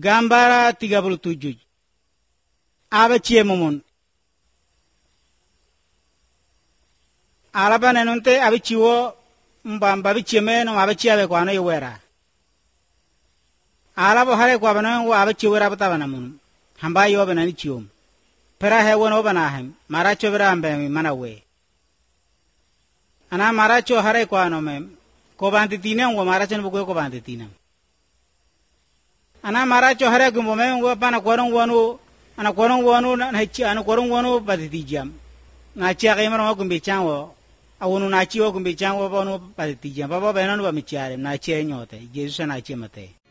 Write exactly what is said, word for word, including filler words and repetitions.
Gambar tiga puluh tujuh. Abacie momon. Alaba nenunte abichiwo mbamba bichime no abachi abe kwano yowera. Alaba hare kwa bana wo abachi wera batabana mun. Hamba yo bana ni chiom. Pera he wono bana hem. Maracho bera ambe mi manawe. Ana maracho hare kwa no mem. Ko banti tinam wo maracho no ko banti tinam. Ana maracho hare gumbo mem wo bana korong wono ana korong wono na hechi ana korong wono baditi jam. Na chia ke maro gumbe chanwo. Awunu na chiwo gumbe chanwo bono baditi jam. Baba bana no ba michiare na chia nyote. Jesus na chia mate.